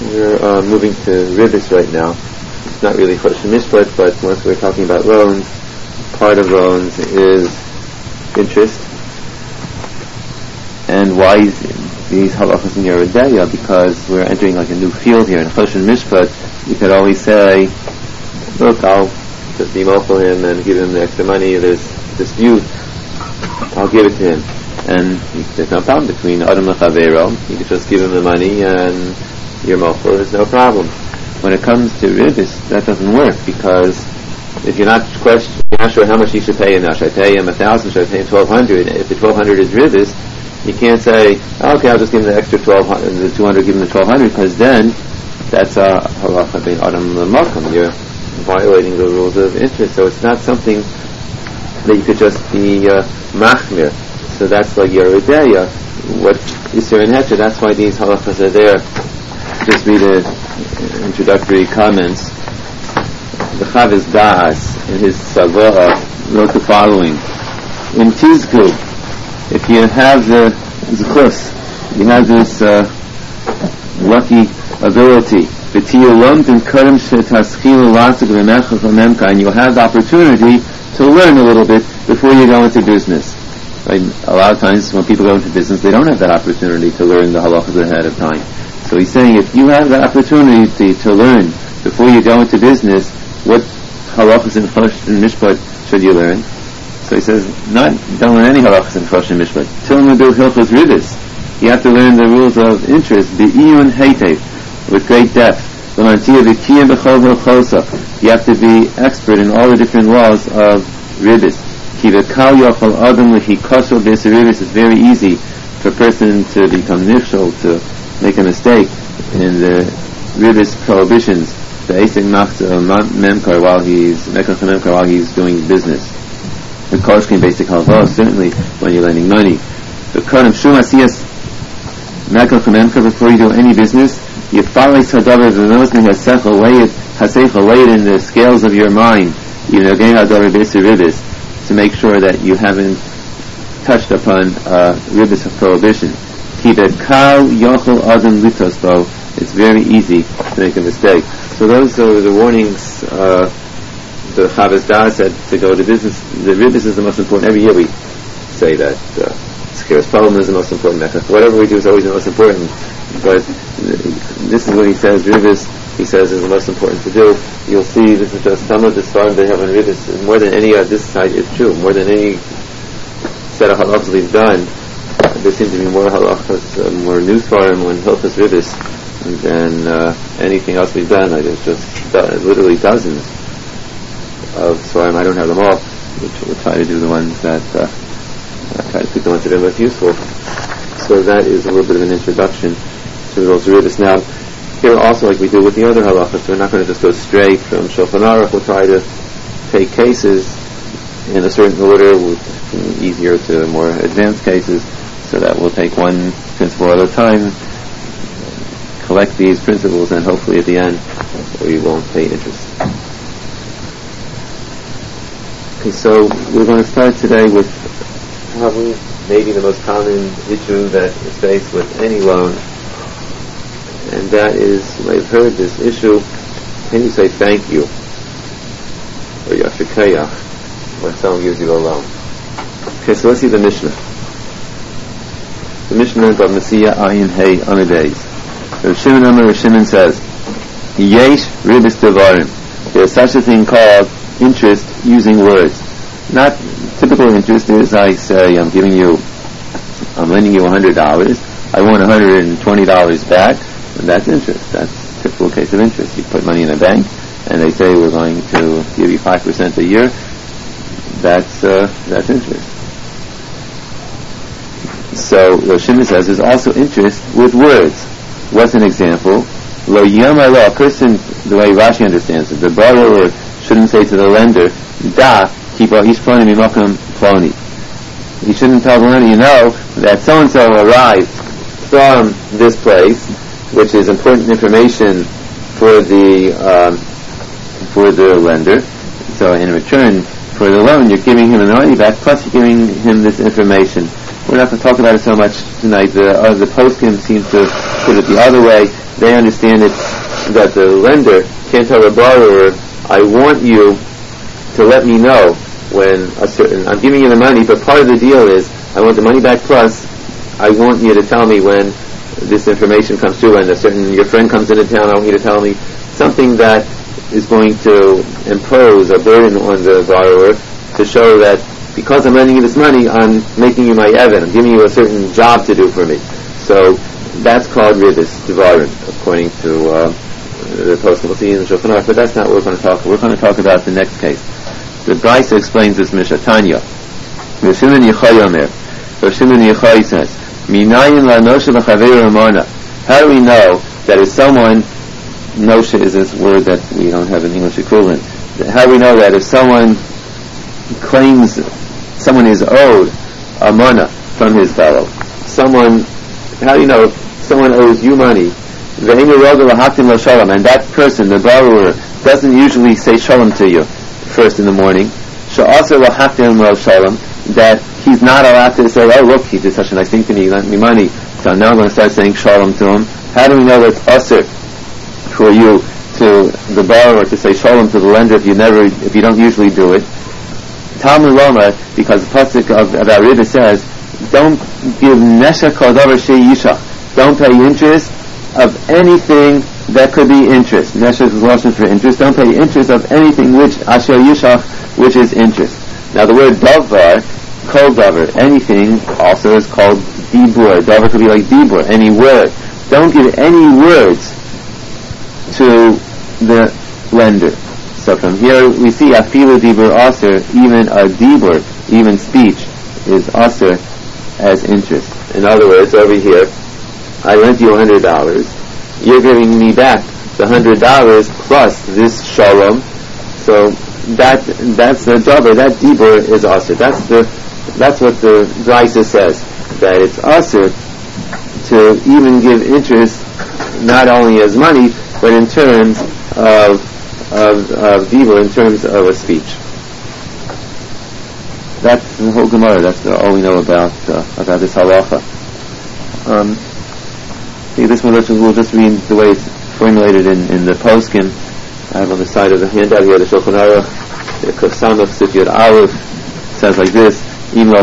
We're moving to Ribis right now. It's not really Chosh Mishpat, but once we're talking about loans, part of loans is interest. And why is these halachas in Yoreh De'ah? Because we're entering like a new field here. In Chosh Mishpat, you could always say, look, I'll just be for him and give him the extra money. There's dispute, I'll give it to him. And there's no problem between Adam and Chavero. You could just give him the money and you're mofel, there's no problem. When it comes to Ribis, that doesn't work, because if you're not sure how much you should pay him now, should I pay him 1,000, should I pay him 1,200? If the 1,200 is Ribis, you can't say, okay, I'll just give him the extra 1,200, the 200, give him the 1,200, because then that's a halacha bein Adam l'makam. You're violating the rules of interest, so it's not something that you could just be machmir. So that's like Yoreh De'ah. What Isser and Heter, that's why these halachas are there. Just read the introductory comments. The Chavis Das, in his Savah, wrote the following: in Tizku, if you have the Zechus, you have this lucky ability, and you'll have the opportunity to learn a little bit before you go into business. Right? A lot of times when people go into business, they don't have that opportunity to learn the halachas ahead of time. So he's saying, if you have the opportunity to learn before you go into business, what halachas in Chosh and Mishpat should you learn? So he says, don't learn any halachas in Chosh and Mishpat. Tilmadu hilchos Ribis. You have to learn the rules of interest, be'iyun heitev, with great depth. You have to be expert in all the different laws of Ribis. It's very easy for a person to become nifshal, to make a mistake in the Ribis prohibitions, the Eisek Memkar while he's doing business. The Koshkin basic halva, certainly when you're lending money. The Kodem Shum Asiyas Mekach Memkar, before you do any business, you follow Sadavar V'nosni Hasechel, weigh it in the scales of your mind, even again Hadavar B'Isur Ribis, to make sure that you haven't touched upon Ribis of prohibition. It's very easy to make a mistake. So those are the warnings the Chavis Das said to go to business. The Ribis is the most important. Every year we say that Sekiras Problem is the most important. Whatever we do is always the most important. But this is what he says, Ribis, he says, is the most important to do. You'll see this is just some of the svarim they have on Ribis. More than any of this side is true. More than any set of halachas we've done, there seems to be more halachas, more new svarim on Hilchos Ribis than anything else we've done. There's just literally dozens of svarim. I don't have them all. We'll try to do the ones that try to pick the ones that are most useful. So that is a little bit of an introduction to those Ribis. Now, here also, like we do with the other halachas, we're not going to just go straight from Shulchan Aruch. We'll try to take cases in a certain order, easier to more advanced cases, so that we'll take one principle at a time, collect these principles, and hopefully at the end we won't pay interest. Okay, so we're going to start today with probably maybe the most common issue that is faced with any loan, and that is, you might have heard this issue, can you say thank you, or yashikayach, when someone gives you a loan? Okay, so let's see the Mishnah. The Mishnah is of Messiah Ayin Hey Amidays. Rav Shimon says, Yesh Ribis Devarim. There's such a thing called interest using words. Not typical interest is, I say, I'm lending you $100, I want $120 back, and that's interest. That's a typical case of interest. You put money in a bank, and they say we're going to give you 5% a year. That's interest. So Rosh Shimon says there's also interest with words. What's an example? Lo yama lo, a person, the way Rashi understands it, the borrower shouldn't say to the lender, da kipa ishploni mimakam ploni. He shouldn't tell the lender, you know that so and so arrived from this place, which is important information for the lender. So in return for the loan, you're giving him the money back, plus you're giving him this information. We're not going to talk about it so much tonight. The poskim seem to put it the other way. They understand it that the lender can't tell the borrower, I want you to let me know when I'm giving you the money, but part of the deal is I want the money back plus I want you to tell me when this information comes through, when your friend comes into town, I want you to tell me something that is going to impose a burden on the borrower to show that because I'm lending you this money, I'm making you my Evan. I'm giving you a certain job to do for me. So that's called Ribis Devarim, according to the Poskim. We'll see in the Shulchan Aruch, but that's not what we're going to talk about. We're going to talk about the next case. The Brisa explains this Mishnah Tanya. Rav Shimon Yochai says, Minayin la'nosha l'chaveru amana. How do we know that if someone, nosha is this word that we don't have an English equivalent, how do we know that if someone claims someone is owed amana from his fellow, how do you know if someone owes you money, and that person, the borrower, doesn't usually say shalom to you first in the morning, that he's not allowed to say, oh look, he did such a nice thing to me, he lent me money, so now I'm going to start saying shalom to him. How do we know that it's usher for you, to the borrower, to say shalom to the lender if you don't usually do it? Talmud Lomar, because the pasuk of Ribis says, don't give neshek kol davar she'yishach, don't pay interest of anything that could be interest. Neshek is lashon for interest. Don't pay interest of anything which asher yishach, which is interest. Now the word davar, kol davar, anything also is called dibur. Davar could be like dibur, any word. Don't give any words to the lender. So from here we see afilu dibur aser, even a dibur, even speech is aser as interest. In other words, over here, I lent you $100. You're giving me back the $100 plus this shalom. So that's the davar. That dibur is aser. That's what the Brisa says, that it's aser to even give interest, not only as money, but in terms of dibur, in terms of a speech. That's the whole Gemara. That's all we know about this halacha. This one we'll just read the way it's formulated in the poskim. I have on the side of the handout here the Shulchan Aruch, the Kuf Samach Sif Yud Aleph, says like this: if you,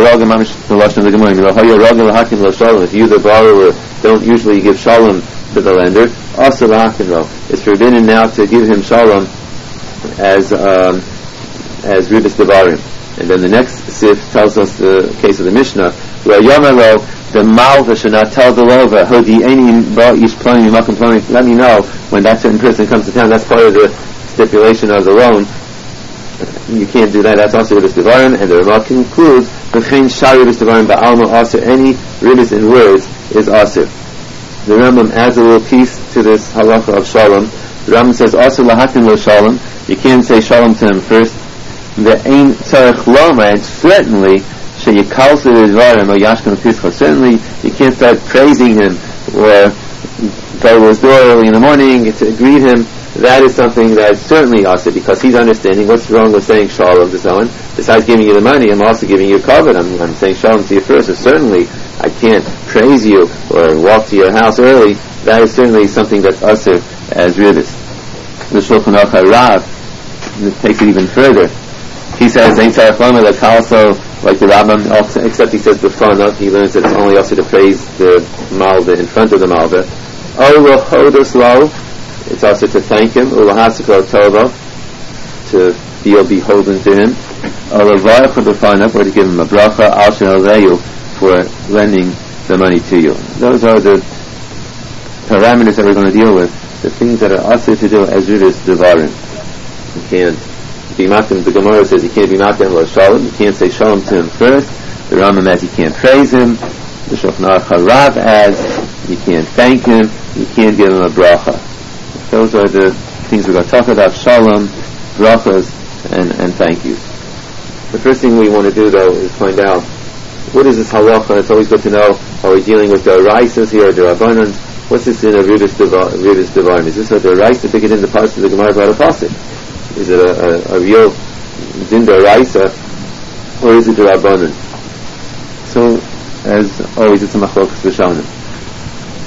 the borrower, don't usually give shalom to the lender, also it's forbidden now to give him shalom as Ribis Devarim. And then the next sif tells us the case of the Mishnah, where Yomelo, the Malva should not tell the Lova, let me know when that certain person comes to town. That's part of the stipulation of the loan. You can't do that. That's also Ribis Devarim. And the Ramah concludes, any Ribis in words is Asir. The Rambam adds a little piece to this halacha of Shalom. The Rambam says, also lahatin lo Shalom. You can't say Shalom to him first. And certainly certainly you can't start praising him or go to his door early in the morning to greet him. That is something that's certainly also, because he's understanding what's wrong with saying shalom to someone. Besides giving you the money, I'm also giving you covet. I'm saying shalom to you first, so certainly I can't praise you or walk to your house early. That is certainly something that's usher as ribis. The Shulchan Aruch Rav takes it even further. He says, like the Rambam, except he says b'fanav, he learns that it's only also to praise the malva in front of the malva. It's also to thank him, to feel beholden to him, or to give him a bracha for lending the money to you. Those are the parameters that we're going to deal with, the things that are also to do as Ribis Devarim. You can't be matim. The Gemara says you can't be matim lo shalom. You can't say shalom to him first. The Rambam adds you can't praise him. The Shulchan Aruch Rav adds you can't thank him. You can't give him a bracha. Those are the things we're going to talk about: shalom, brachas, and thank yous. The first thing we want to do, though, is find out what is this halacha. It's always good to know: are we dealing with the Raisas here or the Rabbanan? What's this in a Ribis Devarim? Is this a Raisa to get in the parts of the Gemara about a pasuk? Is it a real din d'oraisa, or is it a rabbanan? So, as always, it's a machlokas b'shalnim.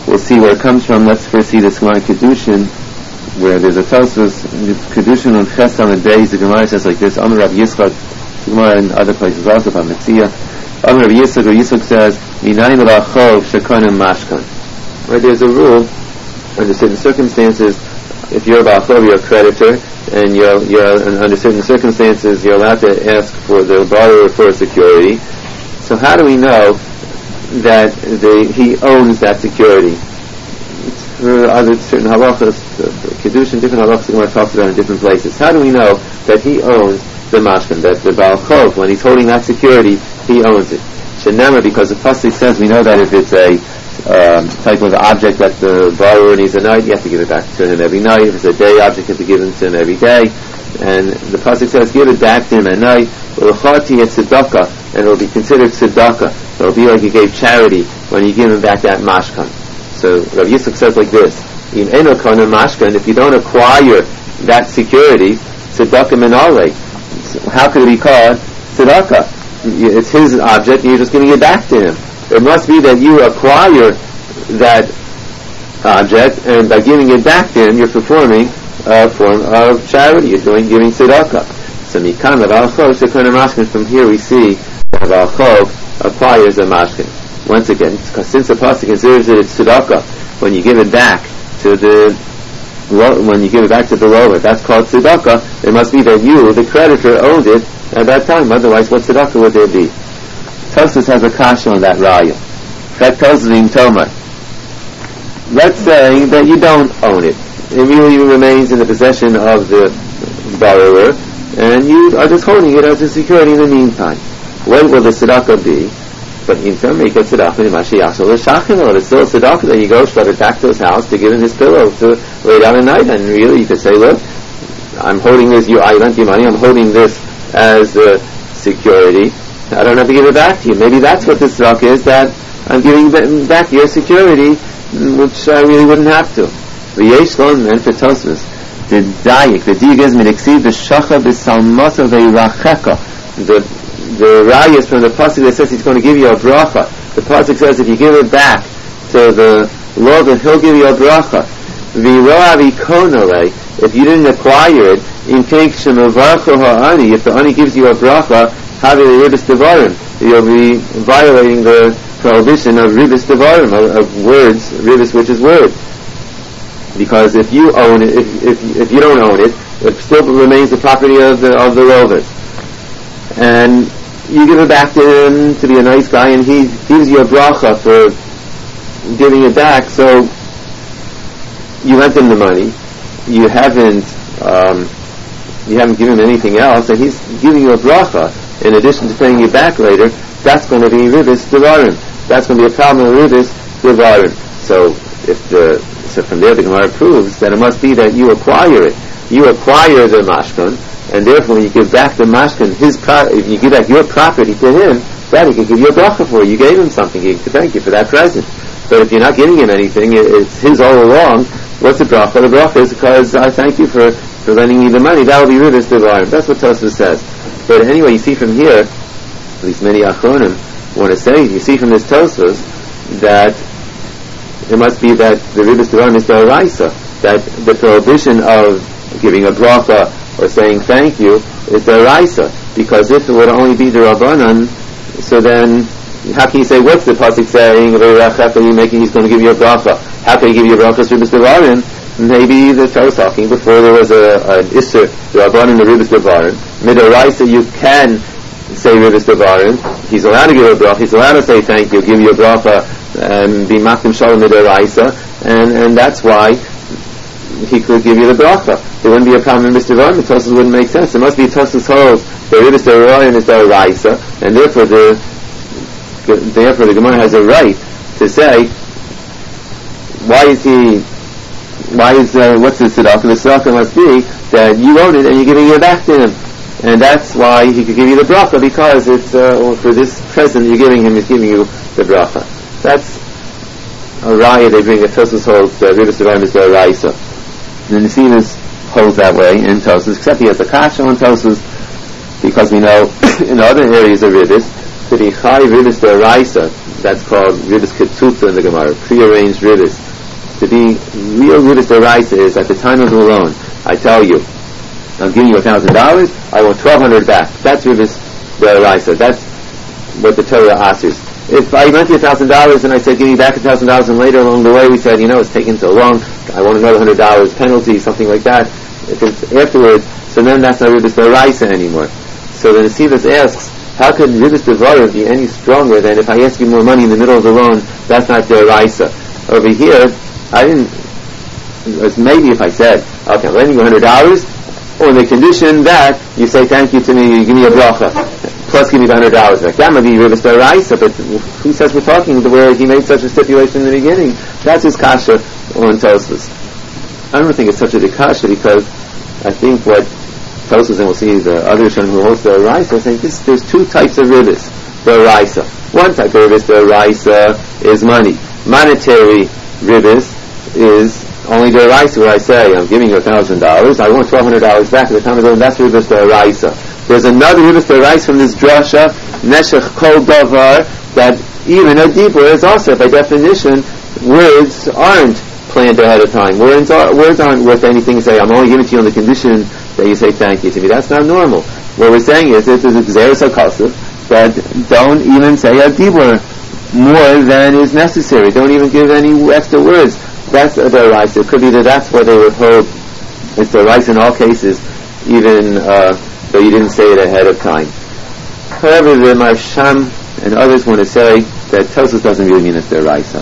we'll see where it comes from. Let's first see this Gemara Kedushin, where there's a Tosfos Kedushin on Ches on the days. The Gemara says like this: Amar Rav Yitzchak. Gemara in other places also from Metzia. Amar Rav Yitzchak, or Yitzchak says, Minayin Rachov Shekonim Mashkan. Right, there's a rule under certain circumstances. If you're a Ba'achov, you're a creditor, and under certain circumstances, you're allowed to ask for the borrower for security. So how do we know that he owns that security? It's for other certain halachas, Kedushin, different halachas the Gemara talks about in different places. How do we know that he owns the mashkan, that the Baal Chov, when he's holding that security, he owns it? Shenema, because the pasuk says, we know that if it's a type of object that the borrower needs a night, you have to give it back to him every night. If it's a day object, you have to give it to him every day. And the pasuk says, give it back to him at night. L'chati et tzedakah, and it will be considered tzedakah. It will be like you gave charity when you give him back that mashkan. So Rav Yitzchak says like this: Im eno kana mashkan, if you don't acquire that security, tzedakah minale. How could it be called tzedakah? It's his object, and you're just giving it back to him. It must be that you acquire that object, and by giving it back to him, you're performing a form of charity. You're giving tzedakah. So mikan l'Ba'al shekonim mashkin. From here we see that Ba'al acquires a mashkin. Once again, since the pasuk considers it tzedakah, when you give it back to the lover, that's called tzedakah. It must be that you, the creditor, owned it at that time. Otherwise, what tzedakah would there be? Tosfos has a kasha on that raya. That tells him Tomar. Let's say that you don't own it. It really remains in the possession of the borrower, and you are just holding it as a security in the meantime. When will the tzedakah be? But in turn, make a tzedakah in Mashiach Shachino. It's still a tzedakah that you go shove it back to his house to give him his pillow to lay down at night. And really, you could say, look, I'm holding this. I lent you money. I'm holding this as the security. I don't have to give it back to you. Maybe that's what the tzedakah is, that I'm giving back your security, which I really wouldn't have to. V'yesh lon, and for Tosfos, the dayik, the digas midiksiv b'shacha b'salmasa v'iracheka. The raya is from the pasuk that says he's going to give you a bracha. The pasuk says if you give it back to the Lord, then he'll give you a bracha. If you didn't acquire it, if the ani gives you a bracha, you'll be violating the prohibition of ribis devarim, of words, ribis, which is word. Because if you own it, if you don't own it, it still remains the property of the rovers. And you give it back to him to be a nice guy, and he gives you a bracha for giving it back. So you lent him the money. You haven't given him anything else, and he's giving you a bracha in addition to paying you back later. That's going to be ribis devarim. That's going to be a problem with ribis devarim. So from there the Gemara proves that it must be that you acquire it. You acquire the mashkan, and therefore when you give back the mashkan, if you give back your property to him, that he can give you a bracha for. You gave him something, he can thank you for that present. But if you're not giving him anything, it's his all along. What's the bracha? The bracha is because I thank you for lending me the money. That will be ribis devarim. That's what Tosfos says. But anyway, you see from here, at least many achronim want to say, you see from this Tosfos that it must be that the ribis devarim is d'oraisa, that the prohibition of giving a bracha or saying thank you is d'oraisa. Because if it would only be the rabbanan, so then how can you say, what's the pasuk saying? He's going to give you a bracha. How can he give you a bracha? Ribis devarim. Maybe the Torah was talking before there was an Isser, the Rabban and the Ribis Devarim. Midoraisa, you can say Ribis Devarim. He's allowed to give a bracha. He's allowed to say thank you, give you a bracha, and be Makim Shalom Midoraisa, and that's why he could give you the bracha. There wouldn't be a problem in Ribis Devarim. The Tosfos wouldn't make sense. There must be Tosfos holds the Ribis Devarim is Deoraisa, and therefore the Gemara has a right to say, what's the tzedakah? The tzedakah must be that you own it and you're giving it back to him. And that's why he could give you the bracha, because it's for this present you're giving him, he's giving you the bracha. That's a raya they bring. The Tosfos holds ribis devarim is the raisa. And the Nesimus holds that way in Tosfos, except he has a kasha on Tosfos, because we know in other areas of ribis to be chai ribis deraisa, that's called ribis ketzuta in the Gemara, prearranged ribis. To be real ribis deraisa is at the time of the loan, I tell you, I'm giving you $1,000, I want $1,200 back. That's ribis deraisa. That's what the Torah asks. If I lent you $1,000 and I said, give me back $1,000, and later along the way we said, it's taking so long, I want another $100 penalty, something like that, if it's afterwards, so then that's not ribis deraisa anymore. So the Nesivos asks, how could ribis devarim be any stronger than if I ask you more money in the middle of the loan, that's not deraisa? Over here, maybe if I said, okay, I'm lending you $100, on the condition that you say thank you to me, you give me a bracha, plus give me the $100 back. That might be ribis deraisa, but who says we're talking where he made such a stipulation in the beginning? That's his kasha on Tosfos. I don't think it's such a big kasha, because I think what Tosfos, and we'll see the other Rishonim who holds deraisa, I think there's two types of ribis deraisa. One type of ribis deraisa is money. Monetary ribis is only deraisa, where I say, I'm giving you $1,000, I want $1,200 back at the time of the loan, that's ribis deraisa. There's another ribis deraisa from this drasha, neshech kol davar, that even a dibur is also, by definition, words aren't planned ahead of time. Words aren't worth anything to say, I'm only giving it to you on the condition that you say thank you to me. That's not normal. What we're saying is, this is gzeres hakasuf, that don't even say a dibur more than is necessary. Don't even give any extra words. That's a deraisa. It could be that that's why they would hold it's deraisa in all cases, even though you didn't say it ahead of time. However, the Marsham and others want to say that Tosfos doesn't really mean it's deraisa.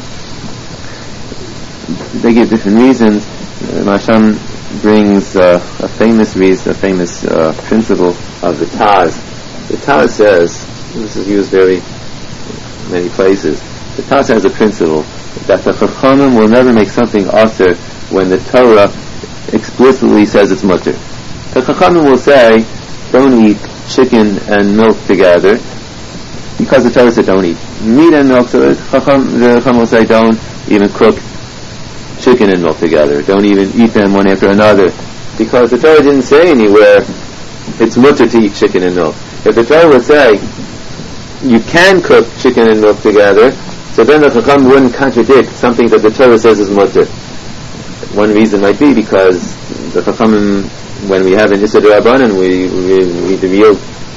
They give different reasons. Marsham brings a famous principle of the Taz. The Taz says, this is used very many places, the Taz has a principle that the Chachamim will never make something asur when the Torah explicitly says it's mutter. The Chachamim will say, don't eat chicken and milk together, because the Torah said don't eat meat and milk, so the Chachamim will say don't even cook chicken and milk together, don't even eat them one after another, because the Torah didn't say anywhere it's mutter to eat chicken and milk. If the Torah would say you can cook chicken and milk together, so then the Chacham wouldn't contradict something that the Torah says is mutter. One reason might be because the Chacham, when we have an Issa D'Rabbanan, the real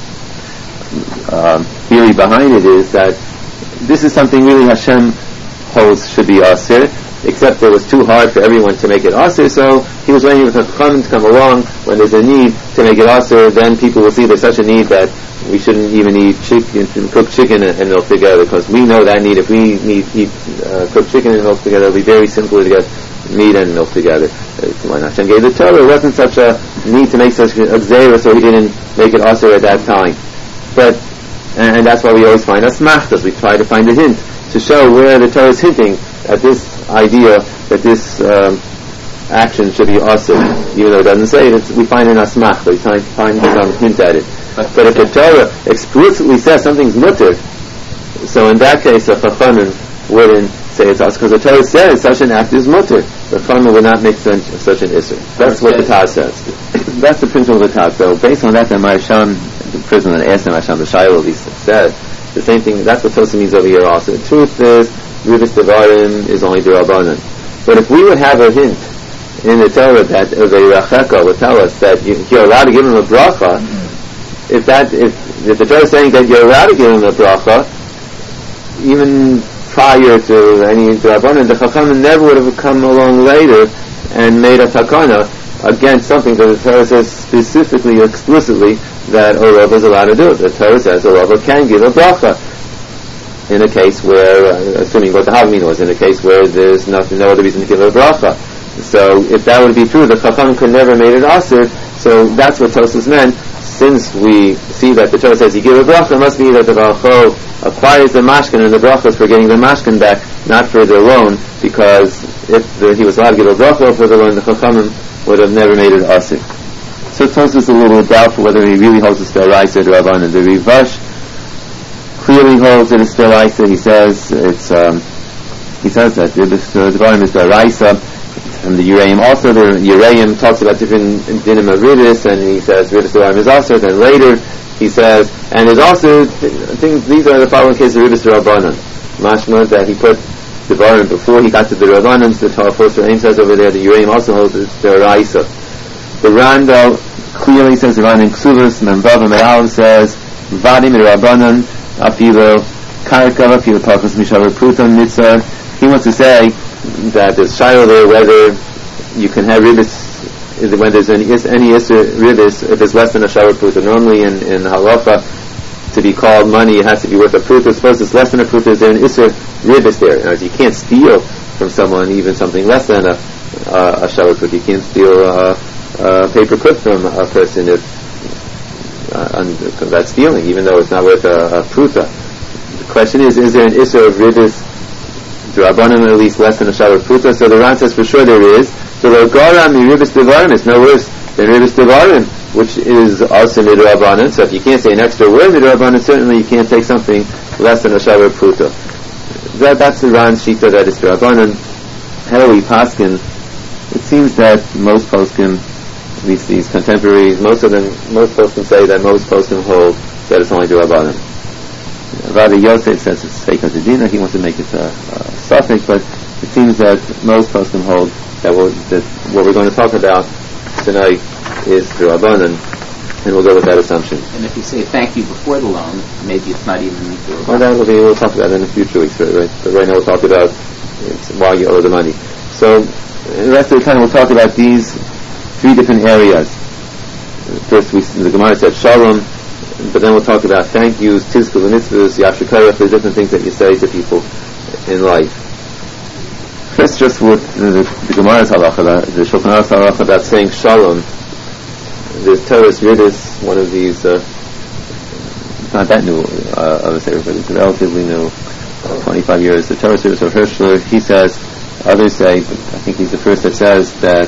theory behind it is that this is something really Hashem holds should be asur, except it was too hard for everyone to make it asur, so he was waiting for the Chacham to come along. When there's a need to make it asur, then people will see there's such a need that we shouldn't even eat chicken, cook chicken and milk together, because we know that need. If we cook chicken and milk together, it'll be very simple to get meat and milk together. When Hashem gave the Torah, it wasn't such a need to make such a gzeira, so he didn't make it asur at that time. And that's why we always find asmachtas. We try to find a hint to show where the Torah is hinting at this idea that this action should be asur, even though it doesn't say it. We find an asmachta. We try to find some hint at it. But if the Torah explicitly says something's mutter, so in that case the Chachamim wouldn't say it's asur, because the Torah says such an act is mutter. The Chachamim would not make such an issur. That's what the Taz says. That's the principle of the Taz. So based on that, the Marsham, the person that asked the Marsham, the Shiloh, he said the same thing. That's what Tosfos means over here also. The truth is, ribis devarim is only derabanan. But if we would have a hint in the Torah that the Racheka would tell us that you're allowed to give him a bracha, if the Torah is saying that you're allowed to give him a bracha, even prior to any derabanan, the Chachamim never would have come along later and made a takana against something that the Torah says specifically, explicitly, that a Rav is allowed to do it. The Torah says a Rav can give a bracha in a case where, assuming what the Havamina was, in a case where there's no other reason to give a bracha. So if that would be true, the Chacham could never made it asur. So that's what Tosfos meant. Since we see that the Torah says you give a bracha, it must be that the Balcho acquires the mashkin, and the bracha is for getting the mashkin back, not for the loan, because if he was allowed to give a bracha for the loan, the Chachamim would have never made it asur. So Tosfos is a little doubtful whether he really holds it's deraisa or derabanan. The Rivash clearly holds that it's deraisa. He says that the Devarim is deraisa. And the Uraim also, the Uraim talks about different dinim of Ribbis, and he says Ribbis Devarim is also. Then later he says, and there's also things. These are the following cases of Ribbis Rabbanan. Mashma that he put Devarim before he got to the Rabbanan. The Tarfos Uraim says over there. The Uraim also holds it's the Raisa. The Randall clearly says the Ran in Ksuvas Memvav Me'al says Vadim Rabbanan Afilo Karkava Afilo Parchas Mishavar Pruton Mitzvah. He wants to say that there's shiloh there whether you can have ribbis when there's any ribbis if it's less than a shower pruta. Normally in halacha to be called money it has to be worth a pruta. Suppose it's less than a pruta, is there an isser ribbis there? In other words, you can't steal from someone even something less than a shower pruta. You can't steal a paper clip from a person if that's stealing, even though it's not worth a pruta. The question is there an isser of ribbis Drabanan at least less than a shower pruta? So the Ran says for sure there is. So the Gara mi Ribbis Devarim is no worse than Ribbis Devarim, which is also midrabanan. So if you can't say an extra word midrabanan, certainly you can't take something less than a shower pruta. That's the Ran's shita that is drabanan. How do we paskin? It seems that most poskim, at least these contemporaries, most poskim say that most poskim hold that it's only drabanan. Rabbi Yosef says it's fake as a dinner. He wants to make it a suffix, but it seems that most poskim hold that what we're going to talk about tonight is the Rabbanan, and we'll go with that assumption. And if you say thank you before the loan, maybe it's not even the Rabbanan. We'll talk about that in the future weeks, right? But right now we'll talk about why you owe the money. So the rest of the time we'll talk about these three different areas. First, the Gemara said Shalom. But then we'll talk about thank yous, tizkul mitzvahs, yashikayach, the different things that you say to people in life. First, just with the Gemara's halacha, the Shulchan Aruch's halacha about saying shalom. There's Torah's Yiddish, one of these, not that new of a sefer, but it's relatively new, 25 years. The Torah's Yiddish of Hirschler, he says, others say, but I think he's the first that says that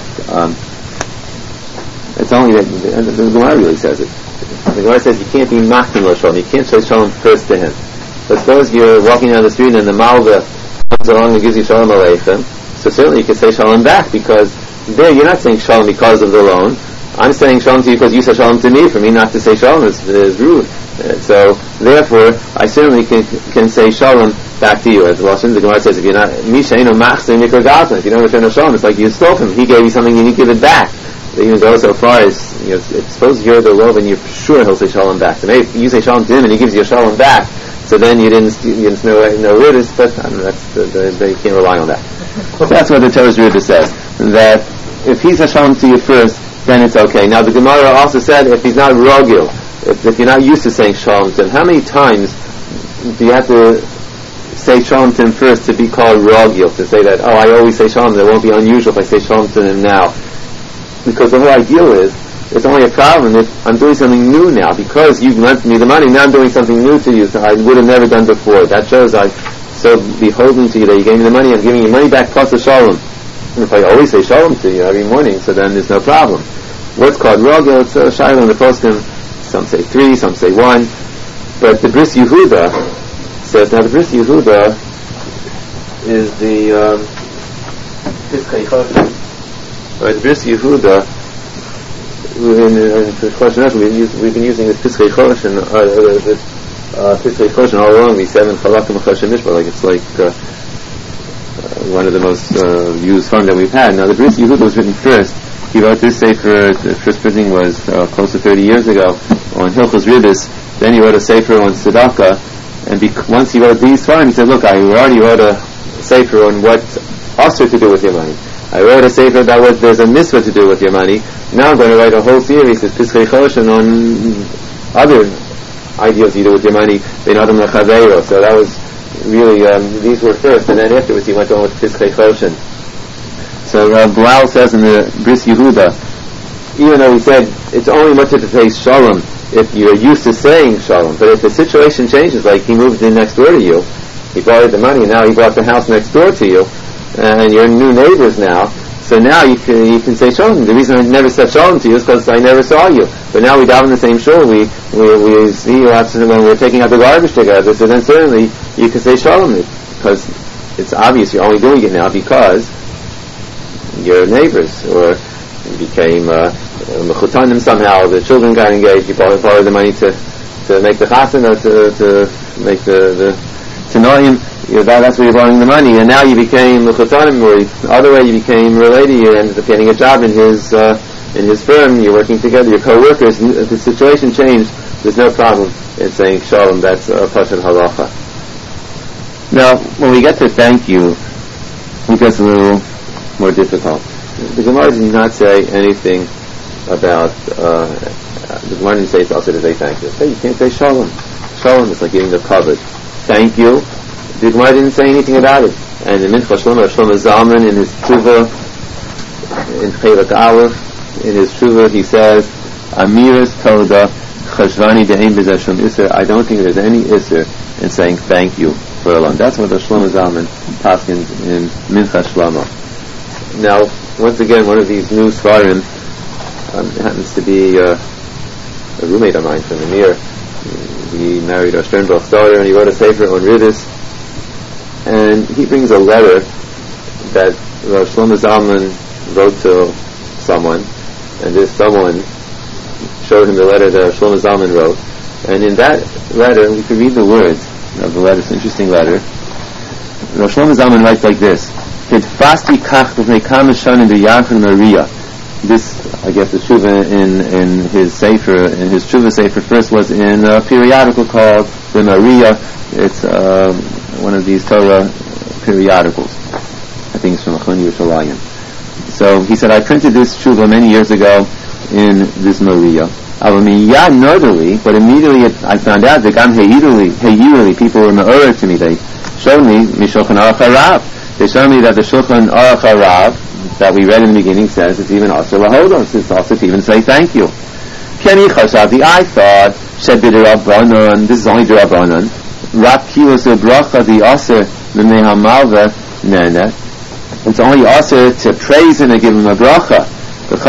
it's only that, the Gemara really says it. The Gemara says you can't be machtim l'shalom. You can't say shalom first to him. But suppose you're walking down the street and the malva comes along and gives you shalom aleichem. So certainly you can say shalom back, because there you're not saying shalom because of the loan. I'm saying shalom to you because you said shalom to me. For me not to say shalom is rude. So therefore I certainly can say shalom back to you. As the Gemara says, if you're not mishaino machzir mikragatan, if you don't return a shalom, it's like you stole from him. He gave you something and you give it back. They even go so far as, suppose you're the love and you're sure he'll say shalom back. So maybe you say shalom to him and he gives you a shalom back, so then you didn't know riddis, but I don't know, you can't rely on that. So that's what the Torah's Riddis says, that if he says shalom to you first, then it's okay. Now the Gemara also said if he's not rogil, if you're not used to saying shalom to him, how many times do you have to say shalom to him first to be called rogil, to say that, I always say shalom, it won't be unusual if I say shalom to him now? Because the whole idea is, it's only a problem if I'm doing something new now. Because you lent me the money, now I'm doing something new to you that I would have never done before. That shows I'm so beholden to you that you gave me the money, I'm giving you money back plus a shalom. And if I always say shalom to you every morning, so then there's no problem. What's called rogel, it's a shiloh in the poskim. Some say 3, some say 1. But the Bris Yehuda says, now the Bris Yehuda is the Right, Bris Yehuda, in the question we've been using this Piskei Choshen, Piskei Choshen all along, these 7 Chalakim Choshen Mishpah, like it's like one of the most used form that we've had. Now the Bris Yehuda was written first. He wrote this sefer, the first printing was close to 30 years ago, on Hilchos Ribbis. Then he wrote a sefer on Tzedakah, and once he wrote these forms, he said, look, I already wrote a sefer on what's usher to do with your money. I wrote a sefer about what there's a mitzvah to do with your money. Now I'm going to write a whole series, this Piskei Choshen, on other ideals you do with your money, ben adam lechaveiro. So that was really, these were first, and then afterwards he went on with Piskei Choshen. So Bilal says in the Bris Yehuda, even though he said it's only much to say shalom if you're used to saying shalom, but if the situation changes, like he moved in next door to you, he borrowed the money, now he bought the house next door to you, and you're new neighbors now, so now you can say shalom. The reason I never said shalom to you is because I never saw you. But now we daven in the same shul, we see you when we're taking out the garbage together, so then certainly you can say shalom, because it's obvious you're only doing it now because your neighbors, or you became mechutanim somehow. The children got engaged. You borrowed the money to make the chassan, or to make the tanoim. That's where you're borrowing the money. And now you became mechutanim, or the other way you became related. You ended up getting a job in his firm. You're working together. Your co-workers. The situation changed. There's no problem in saying shalom. That's a pashut halacha. Now, when we get to thank you, it gets a little more difficult. The Gemara did not say anything about, the Gemara didn't say it's also to say thank you. You can't say shalom. Shalom is like giving the covet. Thank you. The Gemara didn't say anything about it. And in Mincha Shlomo, Shlomo Zalman, in his Tshuva, in Chelak Aleph, in his Tshuva, he says, Amiras Toda, Chashvani De'ein B'zeh Shum Isser. I don't think there's any Isser in saying thank you for alone. That's what the Shlomo Zalman paskins in Mincha Shlomo. Now, once again, one of these new Svarim happens to be a roommate of mine from Amir. He married our Sternbach's daughter, and he wrote a sefer on Riddis. And he brings a letter that Shlomo Zalman wrote to someone, and this someone showed him the letter that Shlomo Zalman wrote. And in that letter, we could read the words of the letter. It's an interesting letter. Shlomo Zalman writes like this: Hitfasti kach b'fnei kama shanim b'yarchon Maria. This, I guess, the tshuva in his sefer, in his tshuva sefer, first was in a periodical called the Maria. It's one of these Torah periodicals. I think it's from Achon Yerushalayim. So he said, I printed this tshuva many years ago in this Maria. But immediately I found out that Heyiruli, people were ma'orer to me. They showed me Mishulchan Aruch HaRav. They showed me that the Shulchan Aruch HaRav that we read in the beginning says it's even also lahodos. It's also to even say thank you. Keni Chashavdi, I thought Shebidirabanan. This is only Dirabanan. Rak kilos bracha the aser l'mehamalva nene. It's only aser to praise him and give him a bracha. It's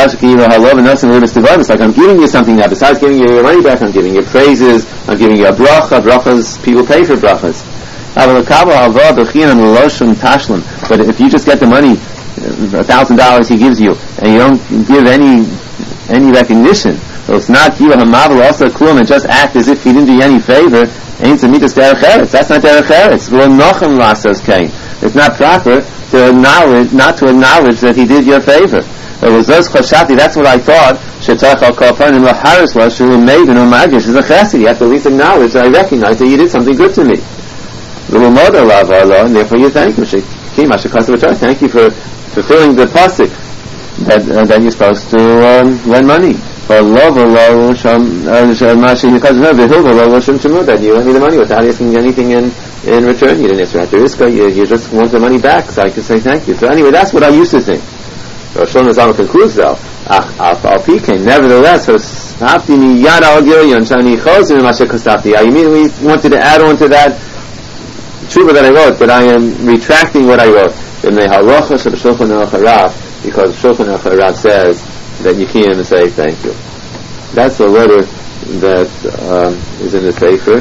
like I'm giving you something now. Besides giving you your money back, I'm giving you praises. I'm giving you a bracha. Brachas, people pay for brachas. But if you just get the money, $1,000 he gives you, and you don't give any recognition, so it's not you also klum and just act as if he didn't do you any favor. That's not derech eretz. It's not proper to not to acknowledge that he did your favor. That's what I thought. It's a chesed. You have to at least acknowledge that I recognize that you did something good to me. And therefore you thank him. Thank you for fulfilling the pasuk that you're supposed to lend money. That you lent me the money without asking anything in return. You didn't ask for Iska, you just want the money back, so I could say thank you. So anyway, that's what I used to think. Shlomo Zalman concludes though, nevertheless, I immediately wanted to add on to that tshuva that I wrote, but I am retracting what I wrote. Because Shulchan Aruch HaRav says that you can't even say thank you. That's the letter that is in the sefer.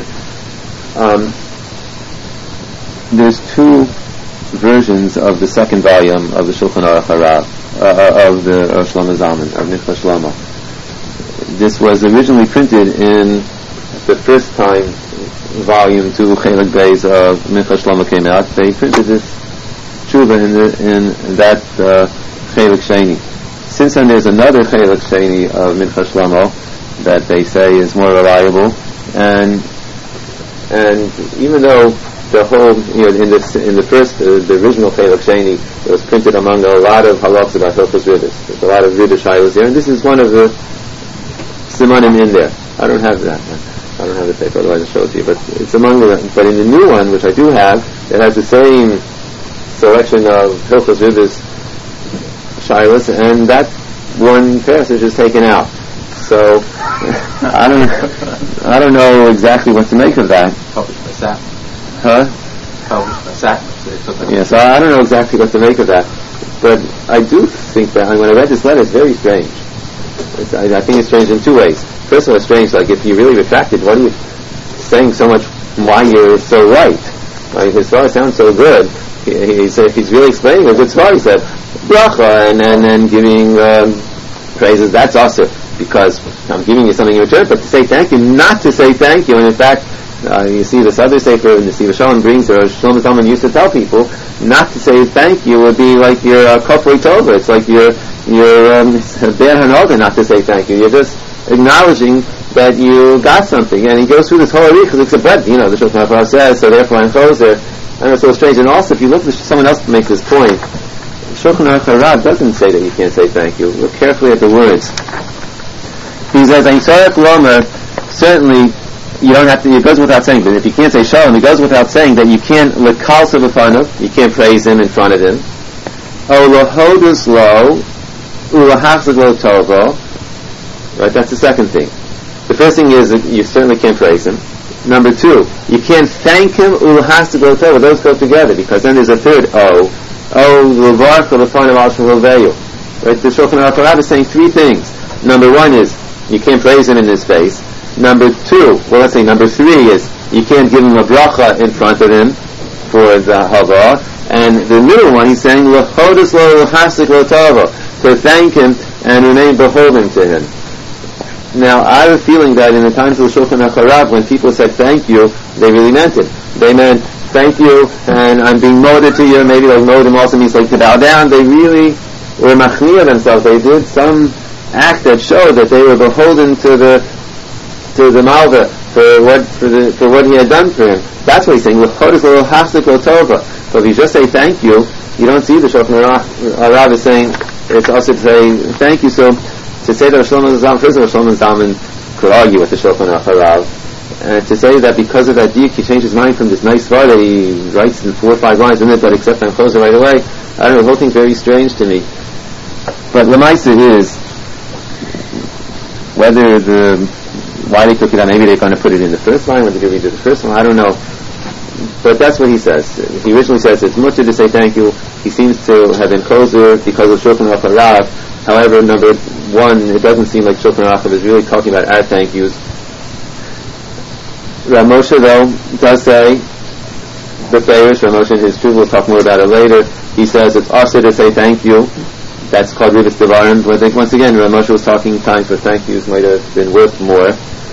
There's two versions of the second volume of the Shulchan Aruch HaRav, of the Shlomo Zalman, of Mincha Shlomo. This was originally printed in the first time volume 2 Chelak Beis of Mincha Shlomo came out. They printed this tshuva in that Chelak Sheni. Since then there's another Chelak Sheni of Mincha Shlomo that they say is more reliable, and even though the whole, in the first, the original Chelak Sheni, it was printed among a lot of halachos about Hilchos Riddis. There's a lot of Riddish shilos there, and this is one of the simanim in there. I don't have that. I don't have the paper, otherwise I'll show it to you. But it's among the. But in the new one, which I do have, it has the same selection of Hilchos Riddis shilos, and that one passage is taken out. So I don't know exactly what to make of that. Published by Sack. Huh? Published by Sack. Yeah, so I don't know exactly what to make of that. But I do think that when I read this letter, it's very strange. I think it's strange in two ways. First of all, it's strange, like if you really retracted, what are you saying so much why you're so right? Like, his svar sounds so good. He's really explaining a good svar. He said, bracha and giving praises, that's also because I'm giving you something in return. But to say thank you, not to say thank you, and in fact, you see this other sefer in the Siva Shalom brings, or Shlomo Zalman used to tell people, not to say thank you would be like your kofrei tova. It's like your ber hanoga not to say thank you. You're just acknowledging that you got something. And he goes through this whole because it's a bread, the Shulchan Aruch says, so therefore I'm choser. I know it's so strange. And also, if you look at someone else makes this point, Shulchan Aruch doesn't say that you can't say thank you. Look carefully at the words. He says, Ein tzarech lomer, certainly, you don't have to, it goes without saying, but if you can't say shalom, it goes without saying that you can't lekalsa b'fanav, you can't praise him in front of him. O lahodus lo, ulahachzik lo tovo. Right, that's the second thing. The first thing is that you certainly can't praise him. Number two, you can't thank him, ulahachzik lo tovo. Those go together, because then there's a third O. O levarch l'fanav al shel loveyu. Right, the Shulchan Aruch is saying three things. Number one is, you can't praise him in his face. Number number three is you can't give him a bracha in front of him for the hava. And the middle one, he's saying l'chodus lo l'chasik lo tava, to thank him and remain beholden to him. Now, I have a feeling that in the times of the Shulchan Aruch, when people said thank you, they really meant it. They meant thank you, and I'm being moded to you. Maybe like modim also means like to bow down. They really were machniya themselves. They did some act that showed that they were beholden to the Malva for what he had done for him. That's what he's saying. But if you just say thank you, you don't see the Shulchan Aruch is saying it's also to say thank you. So to say that Shlomo Zalman could argue with the Shulchan Aruch, and to say that because of that diuk he changed his mind from this nice word that he writes in 4 or 5 lines in it, but except I'm closer right away. I don't know. The whole thing's very strange to me. But Lamaisa is why they took it out. Maybe they're going to put it in the first line. Whether they read the first one, I don't know. But that's what he says. He originally says it's mutter to say thank you. He seems to have been choser because of Shulchan Aruch. However, number one, it doesn't seem like Shulchan Aruch is really talking about our thank yous. Rav Moshe, though, does say the Farish. Rav Moshe in his truth, we'll talk more about it later. He says it's also to say thank you. That's called Rivas Devarim. But I think once again, Rav Moshe was talking times where thank yous might have been worth more.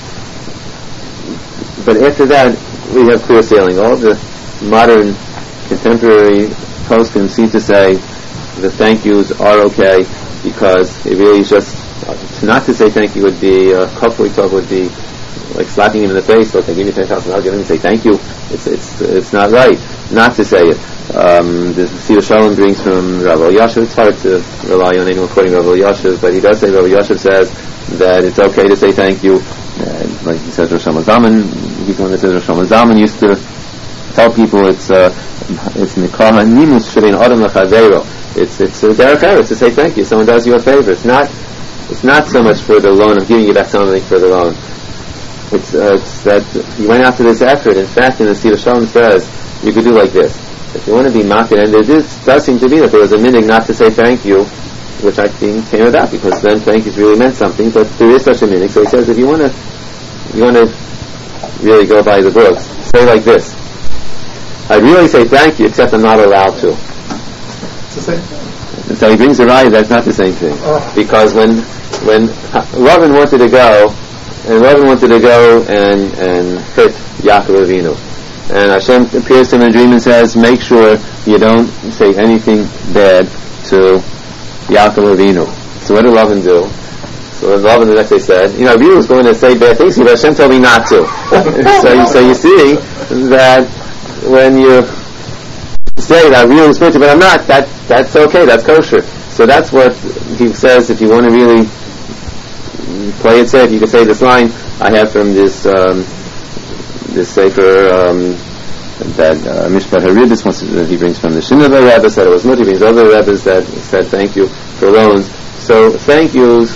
But after that, we have clear sailing. All the modern, contemporary poskim seem to say the thank yous are okay because it really is just not to say thank you would be kofrei tov would be like slapping him in the face. Look, I give you $10,000. Give him and say thank you. It's not right not to say it. The Siva Shalom brings from Rav Elyashiv. It's hard to rely on anyone quoting Rav Elyashiv, but he does say Rav Elyashiv says that it's okay to say thank you. Like he says, Rosh Zalman, he's the one that says Rosh Zalman used to tell people it's nikah nimus shrein adam lechaveiro. It's derech eretz to say thank you. Someone does you a favor. It's not so much for the loan. I'm giving you back something for the loan. It's that you went after this effort. In fact, in the Siva Shalom says you could do like this. If you want to be mocked, and there does seem to be that there was a minhag not to say thank you, which I think came of that because then thank you really meant something. But there is such a minhag. So he says if you want to really go by the books, say like this. I really say thank you, except I'm not allowed to. It's the same thing. And so he brings a raya that's not the same thing. Because when Lavan wanted to go and hurt Yaakov Avinu, and Hashem appears to him in a dream and says, make sure you don't say anything bad to Yaakov Avinu. So what did Lavan do? So Lavan the next day said, I really was going to say bad things to you, but Hashem told me not to. so you see that when you say that I really was supposed to, but I'm not, that's okay, that's kosher. So that's what he says. If you want to really play it safe, you can say this line I have from this sefer that Mishpat HaRibbis wants he brings from the Shinova Rebbe, said it was mutter. He brings other Rebbes that said thank you for loans. So thank yous.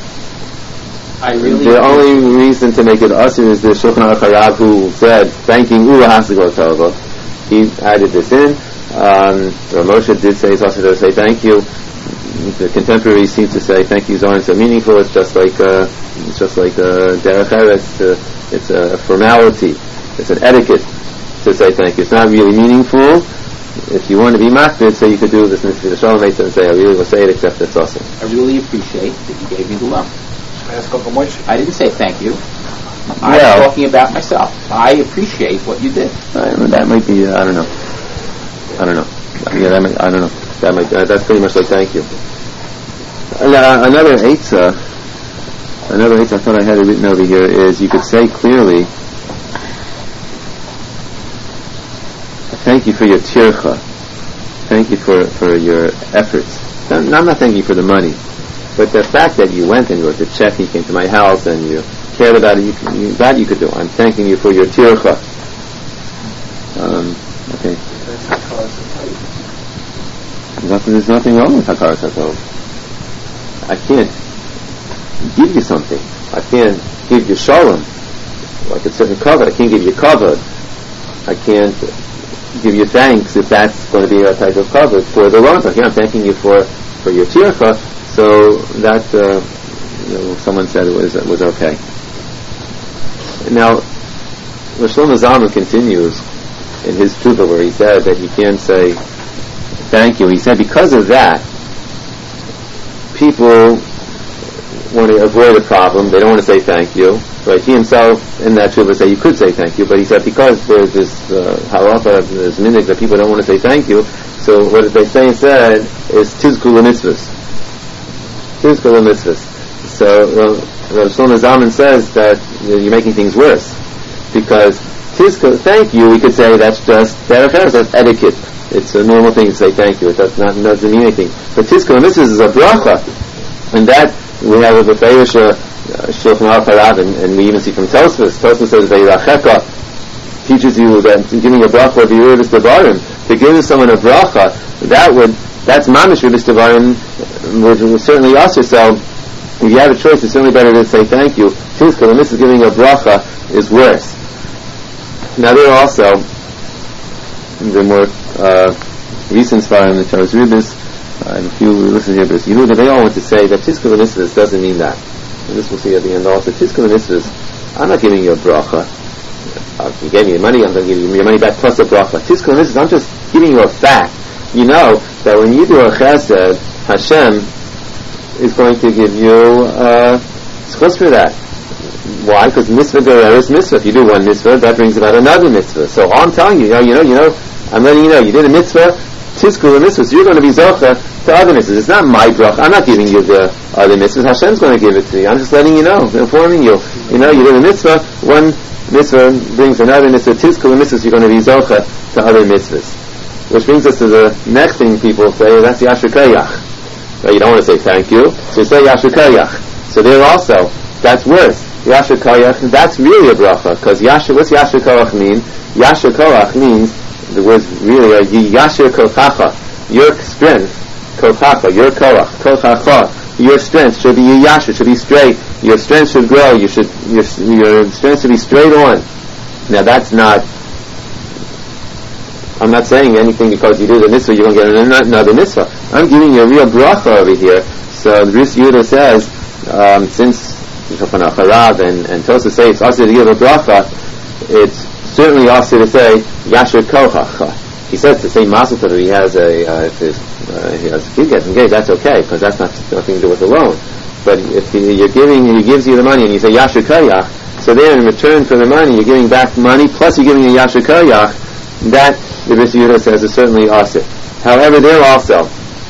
The only reason to make it usher is the Shulchan Aruch who said thanking Ula Hasigol Tova. He added this in. Rav Moshe did say it's also to say thank you. The contemporaries seem to say thank yous aren't so meaningful. It's just like derech eretz. It's a formality. It's an etiquette to say thank you. It's not really meaningful. if you want to be makbid, so you could do this mitzvah shalom and say, I really will say it, except it's awesome. I really appreciate that you gave me the loan. Should I ask Uncle Moshe? I didn't say thank you. I'm talking about myself. I appreciate what you did. That might be, I don't know. Yeah, I don't know. That might, that's pretty much like thank you. Another eitzah I thought I had it written over here is you could say clearly, thank you for your tircha. Thank you for your efforts. I'm not thanking you for the money, but the fact that you went and you wrote a check and you came to my house and you cared about it, that you could do. I'm thanking you for your tircha. Okay. There's nothing wrong with hakaras hatov. I can't give you something. I can't give you shalom, like a certain cover. I can't give you cover. I can't give you thanks if that's going to be a type of cover for the loan. So here I'm thanking you for your tircha. So that someone said it was okay. Now, Rosh Shlomo Zalman continues in his tshuva where he said that he can't say thank you. He said because of that, people want to avoid a problem. They don't want to say thank you. Right? He himself in that tshuva said you could say thank you, but he said because there's this halacha, there's minhag that people don't want to say thank you, so what they say instead is tizku l'mitzvahs. Tizku l'mitzvahs. So Rosh Shlomo Zalman says that you're making things worse, because tizku, thank you, we could say that's just that's etiquette. It's a normal thing to say thank you. It doesn't mean anything. But tizku l'mitzvahs is a bracha, and that we have a befeirish Shulchan Aruch Harav, and we even see from Tosfos. Tosfos says Ve'iracheka teaches you that giving a bracha of Yerubis Devarim, to give someone a bracha, that's mamish Yerubis Devarim, would certainly ask yourself, if you have a choice, it's certainly better to say thank you. Tizkol, and this is giving a bracha, is worse. Now there are also the more recent Svarim, the Chavis Ribis, and a few listen here, but Yehuda, they all want to say that Tizkol Mitzvahs doesn't mean that. And this we'll see at the end also. Tizkol Mitzvahs, I'm not giving you a bracha. You gave me your money, I'm going to give you your money back plus a bracha. Tizkol Mitzvahs, I'm just giving you a fact. You know that when you do a chesed, Hashem is going to give you schus for that. Why? Because mitzvah is mitzvah. If you do one mitzvah, that brings about another mitzvah. So all I'm telling you, I'm letting you know, you did a mitzvah, Tizkul mitzvahs, so you're going to be zocha to other mitzvahs. It's not my bracha. I'm not giving you the other mitzvahs. Hashem's going to give it to you. I'm just letting you know, informing you. You did a mitzvah. One mitzvah brings another mitzvah. Tizkul mitzvahs, you're going to be zocha to other mitzvahs. Which brings us to the next thing people say. That's Yasher Koyach. Right? You don't want to say thank you, so you say Yasher Koyach. So there also, that's worse. Yasher Koyach. That's really a bracha because what's Yasher Koyach mean? Yasher Koyach means the words really are Yasher Kochacha, your strength, Kochacha, your Koach, Kochacha, your strength should be Yasher, should be straight. Your strength should grow. Your strength should be straight on. Now that's not. I'm not saying anything because you do the mitzvah you're going to get another mitzvah. I'm giving you a real bracha over here. So the Bris Yehuda says since Shulchan Aruch Harav and Tosfos say it's also to give a bracha, it's certainly also to say Yasher Kochacha. He says to say Mazel Tov if he has he has a kid gets engaged, that's okay because that's nothing to do with the loan. But if he gives you the money and you say Yasher Koyach, so then in return for the money you're giving back money plus you're giving a Yasher Koyach. That the Bris Yehuda says is certainly also. However, there also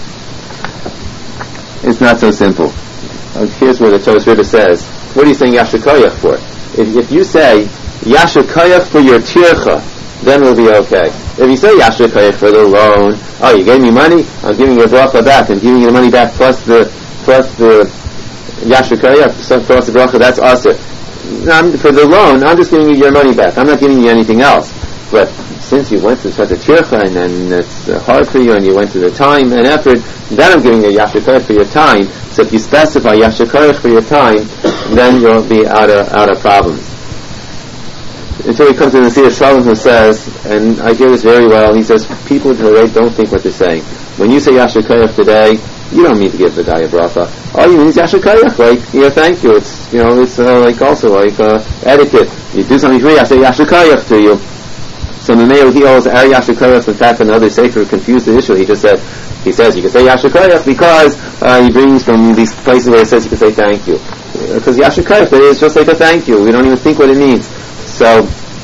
it's not so simple. Here's where the Chavis Ribis says, what are you saying Yasher Koyach for? If you say Yasher Koyach for your tircha, then we'll be okay. If you say Yasher Koyach for the loan, you gave me money, I'm giving you a bracha back, I'm giving you the money back plus the Yasher Koyach plus the bracha, that's also. For the loan, I'm just giving you your money back. I'm not giving you anything else. But since you went to such a tircha and it's hard for you and you went to the time and effort, then I'm giving you Yasher Koyach for your time. So if you specify Yasher Koyach for your time, then you'll be out of problems. Until he comes to the Nasiya Shalom who says, and I hear this very well, he says, people today don't think what they're saying. When you say Yasher Koyach today, you don't mean to give the guy a bracha. All you mean is Yasher Koyach, thank you. It's etiquette. You do something for me, I say Yasher Koyach to you. So Mameo, he owes Ari Yashikoyos. In fact, another sefer confused the issue. He says you can say Yashikoyos because he brings from these places where it says you can say thank you. Because Yashikoyos is just like a thank you. We don't even think what it means. So,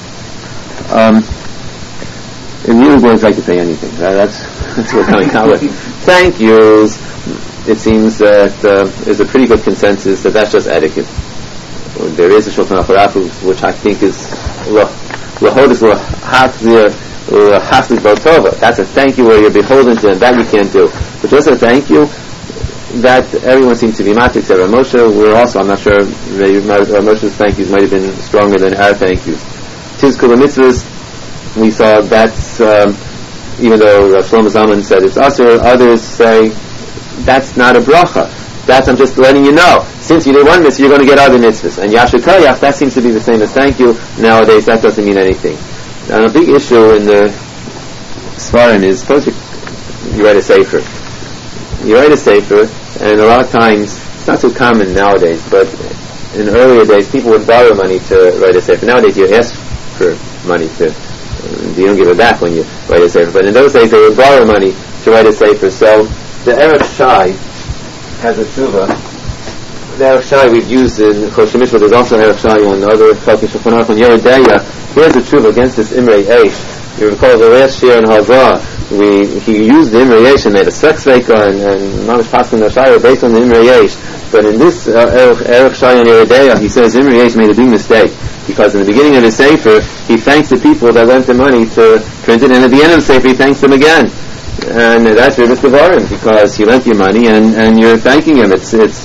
in real words, I could say anything. That's what's coming out with. Thank yous. It seems that there's a pretty good consensus that that's just etiquette. There is a Shulchan Aruch, which I think is lahodis lahachzir lahachzir b'tova. That's a thank you where you're beholden to, and that you can't do. But just a thank you, that everyone seems to be matik. Except Rav Moshe, I'm not sure, Rav Moshe's thank yous might have been stronger than our thank yous. Tizkul mitzvahs, we saw that's, even though Shlomo Zalman said it's asur, others say that's not a bracha. That's, I'm just letting you know. Since you did one mitzvah, you're going to get other mitzvahs. And Yasher Koyach, that seems to be the same as thank you. Nowadays, that doesn't mean anything. Now, a big issue in the Svarim is, suppose you write a sefer. You write a sefer, and a lot of times, it's not so common nowadays, but in earlier days, people would borrow money to write a sefer. Nowadays, you ask for money to, you don't give it back when you write a sefer. But in those days, they would borrow money to write a sefer. So, the Erev Shai has a tshuva. The Erev Shai we've used in Choshen Mishpat. There's also Erev Shai on the other Chalkei Shulchan Aruch on Yeredeya. Here's the tshuva against this Imrei Eish. You recall the last year in Hazah, he used the Imrei Eish and made a sex veka and Mamish Paskin Nashaya based on the Imrei Eish. But in this Erev Shai on Yeredeya, he says Imrei Eish made a big mistake. Because in the beginning of his sefer, he thanks the people that lent him money to print it, and at the end of the sefer, he thanks them again. And that's Rivas Devarim, because he lent you money and you're thanking him. It's Rivas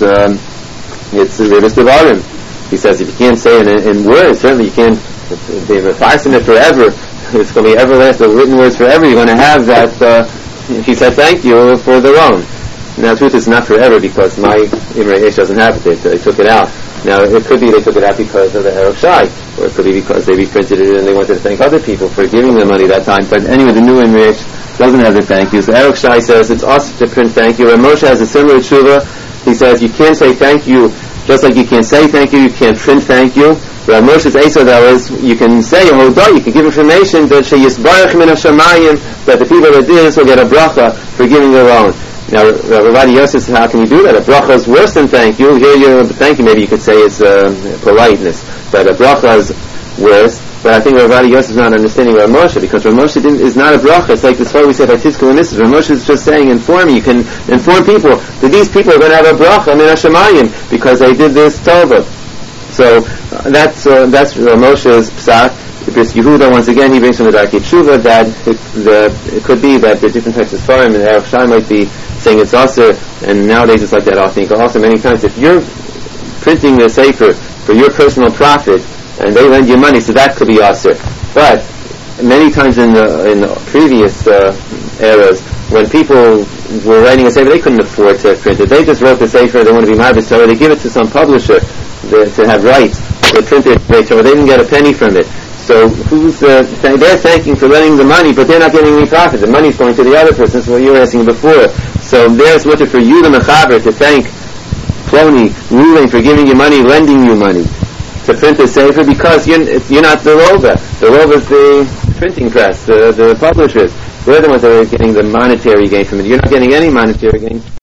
Devarim. He says if you can't say it in words, certainly you can't be refaxing it forever. It's going to be everlasting, written words forever. You're going to have that, he said thank you for the loan. Now, the truth is not forever, because my Imrei Eish doesn't have it. They took it out. Now, it could be they took it out because of the Erev Shai, or it could be because they reprinted it and they wanted to thank other people for giving them money that time. But anyway, the new Imrei Eish doesn't have the thank you. So Erev Shai says it's us to print thank you. And Moshe has a similar tshuva. He says you can't say thank you, just like you can't say thank you can't print thank you. Rav Moshe's Eitzah, that is, you can say a hodah, you can give information that sheyisbarach min hashamayim, that the people that did this will get a bracha for giving their own. Now, Rav Ovadia Yosef says, how can you do that? A bracha is worse than thank you. Here you're thank you, maybe you could say it's politeness, but a bracha is worse. But I think Rav Ovadia Yosef is not understanding Rav Moshe, because Rav Moshe is not a bracha. It's like this whole we say by Tizkul and Nisr. Rav Moshe is just saying, inform. You can inform people that these people are going to have a bracha min hashamayim because they did this tova. So that's Rav Moshe's psak. Bris Yehuda, once again, he brings from the Darkei Tshuva that it could be that the different types of Sfarim and Erev Shai might be saying it's Aser, and nowadays it's like that. I think also many times if you're printing the Sefer for your personal profit and they lend you money, so that could be Aser. But many times in the previous eras, when people were writing a Sefer, they couldn't afford to print it. They just wrote the Sefer, they want to be Marbis Torah, they give it to some publisher to have rights to print it, so they didn't get a penny from it. So they're thanking for lending the money, but they're not getting any profit. The money's going to the other person. That's what you were asking before. So there's what for you, the mechaber, to thank Ploni, ruling for giving you money, lending you money to print the sefer, because you're not the Rova. The Rova is the printing press, the publishers. They're the ones that are getting the monetary gain from it. You're not getting any monetary gain.